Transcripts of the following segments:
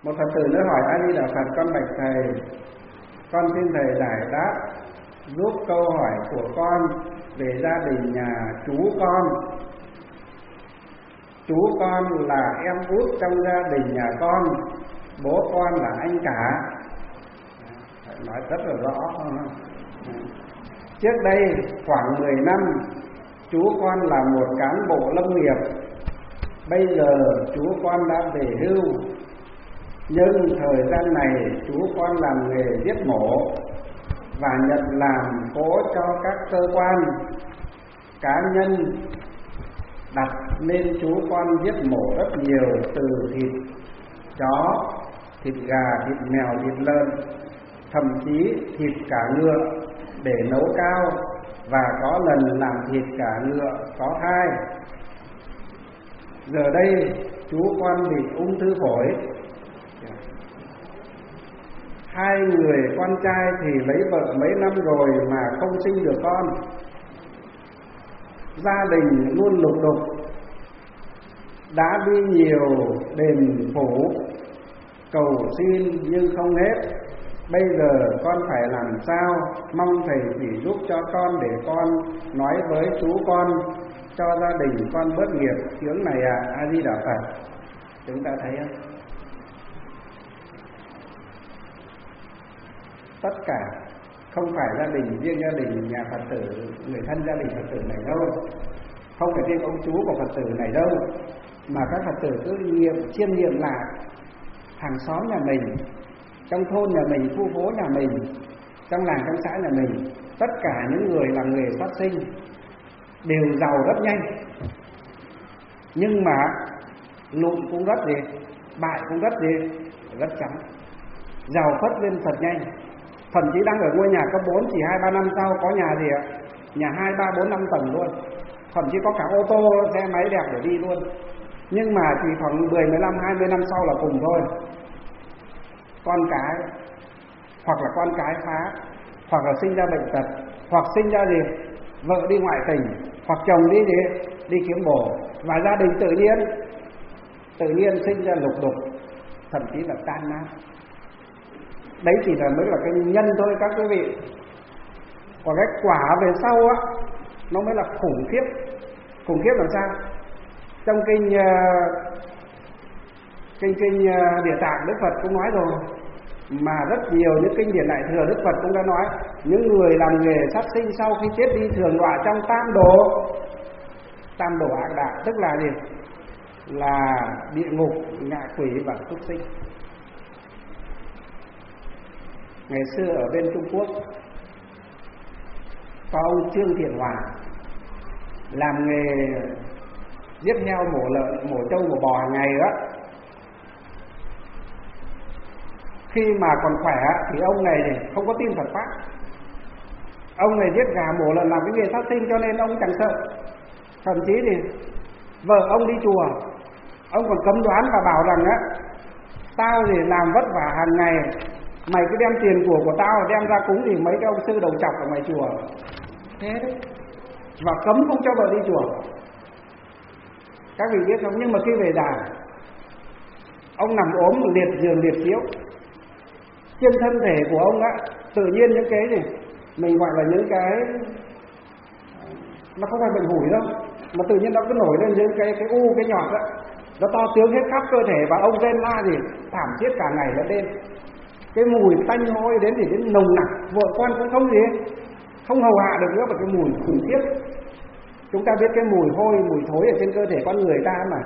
Một Phật tử nữa hỏi: A Di Đà Phật, con bạch thầy, con xin thầy giải đáp giúp câu hỏi của con về gia đình nhà chú con. Chú con là em út trong gia đình nhà con, bố con là anh cả. Phải nói rất là rõ không? Trước đây khoảng 10 năm, chú con là một cán bộ lâm nghiệp. Bây giờ chú con đã về hưu, nhưng thời gian này chú con làm nghề giết mổ và nhận làm cỗ cho các cơ quan cá nhân đặt, nên chú con giết mổ rất nhiều, từ thịt chó, thịt gà, thịt mèo, thịt lợn, thậm chí thịt cả ngựa để nấu cao, và có lần làm thịt cả ngựa có thai. Giờ đây chú con bị ung thư phổi. Hai người con trai thì lấy vợ mấy năm rồi mà không sinh được con. Gia đình luôn lục đục, đã đi nhiều đền phủ cầu xin nhưng không hết. Bây giờ con phải làm sao? Mong thầy chỉ giúp cho con để con nói với chú con cho gia đình con bớt nghiệp chướng này ạ. A Di Đà Phật. Chúng ta thấy không? Tất cả không phải gia đình, riêng gia đình nhà Phật tử, người thân gia đình Phật tử này đâu, không phải riêng ông chú của Phật tử này đâu, mà các Phật tử cứ chiêm nghiệm lại hàng xóm nhà mình, trong thôn nhà mình, khu phố nhà mình, trong làng trong xã nhà mình, tất cả những người làm nghề sát sinh đều giàu rất nhanh, nhưng mà lụn cũng rất gì, bại cũng rất gì, rất chóng. Giàu phất lên thật nhanh, thậm chí đang ở ngôi nhà cấp 4, chỉ 2-3 năm sau có nhà gì ạ, nhà 2, 3, 4, 5 tầng luôn, thậm chí có cả ô tô, xe máy đẹp để đi luôn. Nhưng mà chỉ khoảng 10, 15, 20 năm sau là cùng thôi. Con cái, hoặc là con cái phá, hoặc là sinh ra bệnh tật, hoặc sinh ra gì, vợ đi ngoại tình, hoặc chồng đi kiếm bồ, và gia đình tự nhiên sinh ra lục đục, thậm chí là tan nát. Đấy chỉ là mới là cái nhân thôi các quý vị. Còn cái quả về sau á, nó mới là khủng khiếp. Khủng khiếp làm sao? Trong kinh Địa Tạng Đức Phật cũng nói rồi, mà rất nhiều những kinh điển Đại Thừa Đức Phật cũng đã nói, những người làm nghề sát sinh sau khi chết đi thường đọa trong tam đồ ác đạo, tức là gì? Là địa ngục, ngạ quỷ và súc sinh. Ngày xưa ở bên Trung Quốc có ông Trương Thiện Hòa làm nghề giết heo, mổ lợn, mổ trâu, mổ bò hàng ngày đó. Khi mà còn khỏe thì ông này không có tin Phật pháp. Ông này giết gà mổ lợn làm cái nghề sát sinh cho nên ông chẳng sợ. Thậm chí thì vợ ông đi chùa, ông còn cấm đoán và bảo rằng á, tao thì làm vất vả hàng ngày, mày cứ đem tiền của tao đem ra cúng thì mấy cái ông sư đầu chọc ở ngoài chùa. Thế đấy. Và cấm không cho vợ đi chùa. Các vị biết không? Nhưng mà khi về già, ông nằm ốm liệt giường liệt chiếu, trên thân thể của ông á, tự nhiên những cái gì mình gọi là những cái, nó không phải bệnh hủi đâu, mà tự nhiên nó cứ nổi lên những cái u, cái nhọt á, nó to tướng hết khắp cơ thể, và ông rên la gì thảm thiết cả ngày lẫn đêm. Cái mùi tanh hôi đến thì đến nồng nặc, vợ con cũng không hầu hạ được nữa, và cái mùi khủng khiếp. Chúng ta biết cái mùi hôi, mùi thối ở trên cơ thể con người ta mà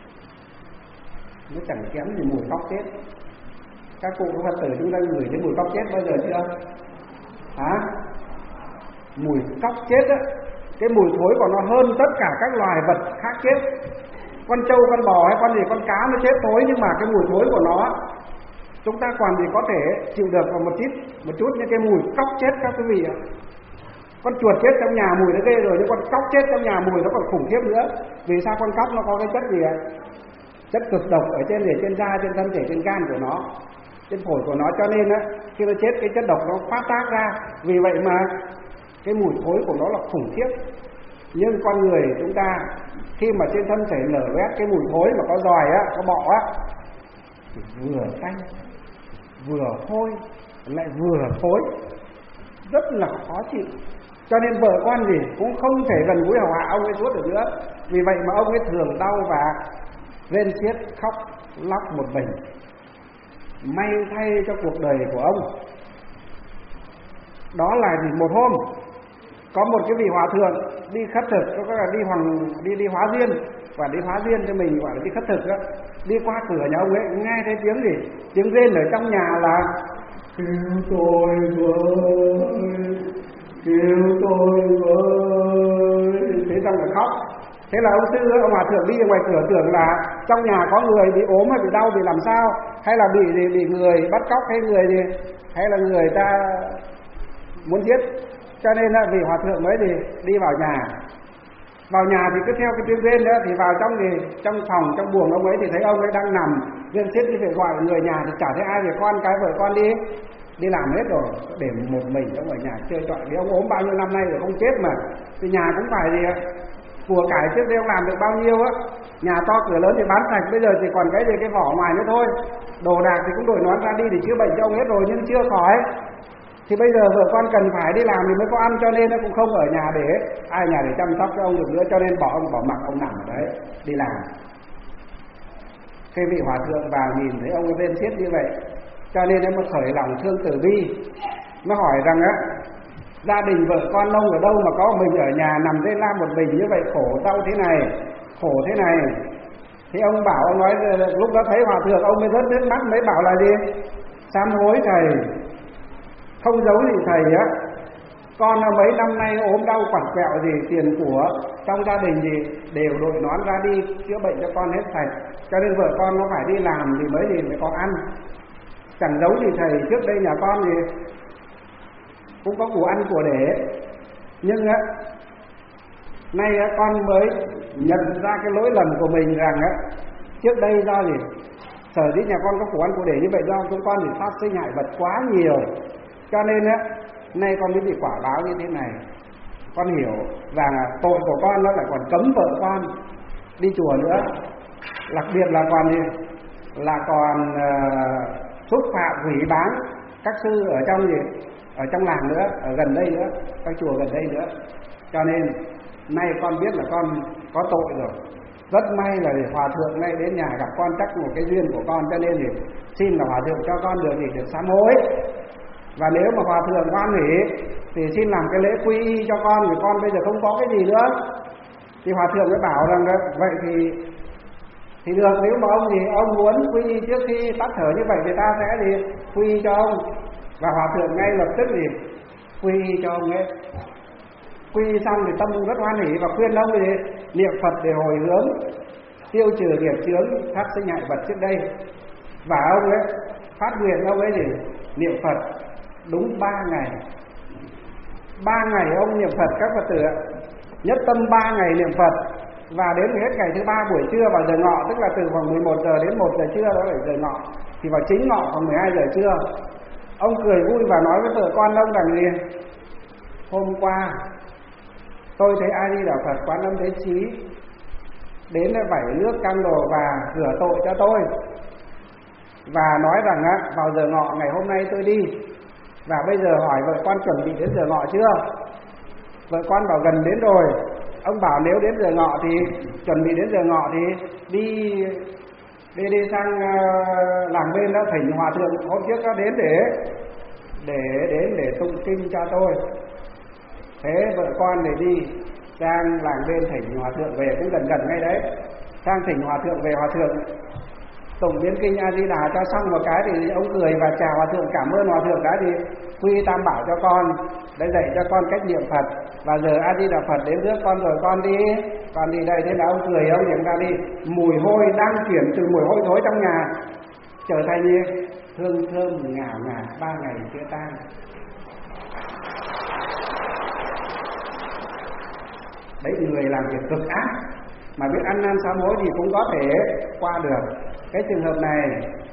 nó chẳng kém gì mùi cóc chết. Các cụ Phật tử chúng ta ngửi thấy mùi cóc chết bao giờ chưa? Hả? Mùi cóc chết á, cái mùi thối của nó hơn tất cả các loài vật khác chết. Con trâu, con bò hay con gì, con cá nó chết thối, nhưng mà cái mùi thối của nó chúng ta còn gì có thể chịu được vào một chút những cái mùi cóc chết các quý vị ạ. Con chuột chết trong nhà mùi nó ghê rồi, nhưng con cóc chết trong nhà mùi nó còn khủng khiếp nữa. Vì sao? Con cóc nó có cái chất gì ạ? Chất cực độc ở trên da, trên thân thể, trên gan của nó, trên phổi của nó, cho nên á khi nó chết cái chất độc nó phát tác ra. Vì vậy mà cái mùi thối của nó là khủng khiếp. Nhưng con người chúng ta khi mà trên thân thể nở vét cái mùi thối mà có giòi á, có bọ á, thì vừa tanh vừa hôi lại vừa thối, rất là khó chịu. Cho nên vợ con gì cũng không thể gần gũi hầu hạ ông ấy suốt được nữa. Vì vậy mà ông ấy thường đau và rên xiết khóc lóc một mình. May thay cho cuộc đời của ông, đó là một hôm có một cái vị hòa thượng đi khất thực, có là đi hóa duyên, và đi hóa duyên cho mình gọi là đi khất thực đó. Đi qua cửa nhà ông ấy nghe thấy tiếng gì, tiếng rên ở trong nhà là kêu tôi với, kêu tôi với. Thế xong là khóc. Thế là ông hòa thượng đi ra ngoài cửa tưởng là trong nhà có người bị ốm hay bị đau, bị làm sao, hay là bị người bắt cóc, hay người gì, hay là người ta muốn giết. Cho nên là vị hòa thượng mới đi vào nhà. Vào nhà thì cứ theo cái tiếng rên đó thì vào trong phòng, trong buồng ông ấy thì thấy ông ấy đang nằm rên xiết, thì phải gọi người nhà thì chả thấy ai, thì con cái vợ con đi làm hết rồi, để một mình ông ở nhà chơi trọi. Vì ông ốm bao nhiêu năm nay rồi không chết mà, thì nhà cũng phải gì của cải trước đây ông làm được bao nhiêu á, nhà to cửa lớn thì bán sạch, bây giờ thì còn cái vỏ ngoài nữa thôi. Đồ đạc thì cũng đổi nón ra đi để chữa bệnh cho ông hết rồi nhưng chưa khỏi. Thì bây giờ vợ con cần phải đi làm thì mới có ăn, cho nên nó cũng không ở nhà để ai nhà để chăm sóc cho ông được nữa, cho nên bỏ mặc ông nằm ở đấy đi làm. Cái vị hòa thượng vào nhìn thấy ông rên xiết như vậy, cho nên nó khởi lòng thương từ bi, nó hỏi rằng á, gia đình vợ con ông ở đâu mà có mình ở nhà nằm rên la một mình như vậy, khổ đau thế này, khổ thế này. Thì ông nói lúc đó thấy hòa thượng, ông mới rớt nước mắt, mới bảo là gì, sám hối thầy, không giấu gì thầy á, con mấy năm nay ốm đau quằn quẹo gì, tiền của trong gia đình gì đều đội nón ra đi chữa bệnh cho con hết sạch, cho nên vợ con nó phải đi làm thì mới có ăn. Chẳng giấu gì thầy, trước đây nhà con thì cũng có của ăn của để, nhưng á nay á con mới nhận ra cái lỗi lầm của mình, rằng á trước đây do gì sở dĩ nhà con có của ăn của để như vậy, do chúng con thì phát sinh hại vật quá nhiều, cho nên á nay con mới bị quả báo như thế này. Con hiểu rằng tội của con nó lại còn cấm vợ con đi chùa nữa, đặc biệt là còn gì là còn xúc phạm hủy bán các sư ở trong ở trong làng nữa, ở gần đây nữa, các chùa gần đây nữa. Cho nên nay con biết là con có tội rồi. Rất may là hòa thượng nay đến nhà gặp con, chắc một cái duyên của con, cho nên thì xin là hòa thượng cho con được sám hối. Và nếu mà hòa thượng hoan hỉ thì xin làm cái lễ quy y cho con, vì con bây giờ không có cái gì nữa. Thì hòa thượng mới bảo rằng vậy thì được, nếu mà ông muốn quy y trước khi tắt thở như vậy thì ta sẽ quy y cho ông. Và hòa thượng ngay lập tức quy y cho ông ấy. Quy y xong thì tâm rất hoan hỉ và khuyên ông niệm Phật để hồi hướng, tiêu trừ nghiệp chướng phát sinh hại vật trước đây. Và ông ấy phát nguyện, ông ấy niệm Phật đúng 3 ngày. 3 ngày ông niệm Phật các Phật tử ạ, nhất tâm 3 ngày niệm Phật. Và đến hết ngày thứ 3 buổi trưa vào giờ ngọ, tức là từ khoảng 11 giờ đến 1 giờ trưa, đó là giờ ngọ, thì vào chính ngọ khoảng 12 giờ trưa, ông cười vui và nói với vợ con ông rằng gì, hôm qua tôi thấy A Di Đà Phật Quán Âm Thế Chí đến vẩy nước cam đồ và rửa tội cho tôi, và nói rằng vào giờ ngọ ngày hôm nay tôi đi. Và bây giờ hỏi vợ con chuẩn bị đến giờ ngọ chưa? Vợ con bảo gần đến rồi. Ông bảo nếu đến giờ ngọ thì chuẩn bị đến giờ ngọ thì đi sang làng bên đó, thỉnh hòa thượng hôm trước đó đến để tụng kinh cho tôi. Thế vợ con để đi sang làng bên thỉnh hòa thượng về, cũng gần ngay đấy, sang thỉnh hòa thượng về. Hòa thượng tụng biến kinh A Di Đà cho xong một cái thì ông cười và chào hòa thượng, cảm ơn hòa thượng đã quy tam bảo cho con, đã dạy cho con cách niệm Phật, và giờ A Di Đà Phật đến rước con rồi, con đi đây. Thế là ông cười, ông niệm ra đi, mùi hôi đang chuyển từ mùi hôi thối trong nhà trở thành hương thơm ngào ngạt 3 ngày chưa tan. Đấy, người làm việc cực ác mà biết ăn năn sám hối thì cũng có thể qua được cái trường hợp này.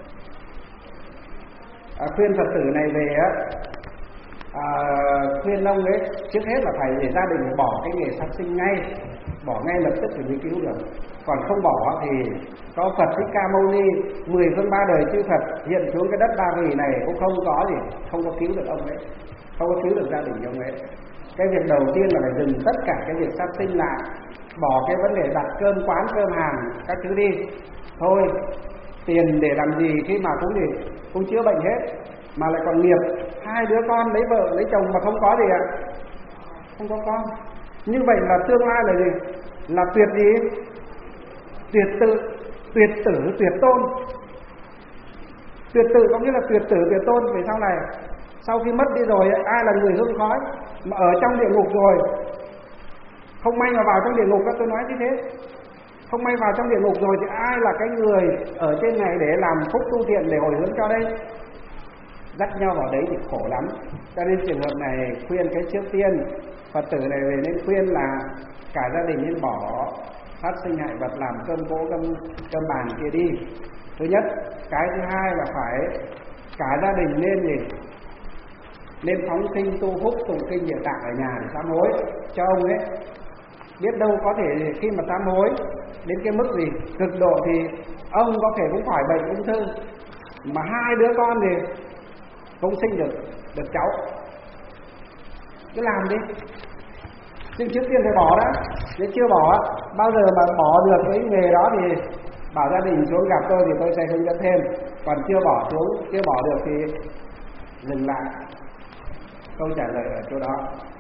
Khuyên Phật tử này về khuyên ông ấy trước hết là phải để gia đình bỏ cái nghề sát sinh ngay, bỏ ngay lập tức thì mới cứu được. Còn không bỏ thì có Phật Thích Ca Mâu Ni 10 phương 3 đời chư Phật hiện xuống cái đất Ba Vì này cũng không có gì, không có cứu được ông ấy, không có cứu được gia đình ông ấy. Cái việc đầu tiên là phải dừng tất cả cái việc sát sinh lại, bỏ cái vấn đề đặt cơm quán cơm hàng các thứ đi. Thôi, tiền để làm gì khi mà cũng chữa bệnh hết, mà lại còn nghiệp. 2 đứa con lấy vợ lấy chồng mà không có gì ạ, không có con. Như vậy là tương lai là gì? Là tuyệt gì? Tuyệt tử tuyệt tôn. Tuyệt tử có nghĩa là tuyệt tử tuyệt tôn. Về sau này, sau khi mất đi rồi, ai là người hương khói mà ở trong địa ngục rồi, không may mà vào trong địa ngục, các tôi nói như thế, không may vào trong địa ngục rồi thì ai là cái người ở trên này để làm phúc tu thiện để hồi hướng cho đây? Dắt nhau vào đấy thì khổ lắm. Cho nên trường hợp này khuyên cái trước tiên Phật tử này về nên khuyên là cả gia đình nên bỏ sát sinh hại vật, làm cơm cỗ cơm bàn kia đi. Thứ nhất. Cái thứ hai là phải cả gia đình nên gì? Nên phóng sinh tu phúc tụng kinh Địa Tạng ở nhà để sám hối cho ông ấy. Biết đâu có thể khi mà sám hối đến cái mức gì cực độ thì ông có thể cũng khỏi bệnh ung thư, mà 2 đứa con thì không sinh được cháu. Cứ làm đi. Nhưng trước tiên phải bỏ đã. Nếu chưa bỏ, bao giờ mà bỏ được cái nghề đó thì bảo gia đình xuống gặp tôi thì tôi sẽ hướng dẫn thêm. Còn chưa bỏ xuống, chưa bỏ được thì dừng lại. Câu trả lời ở chỗ đó.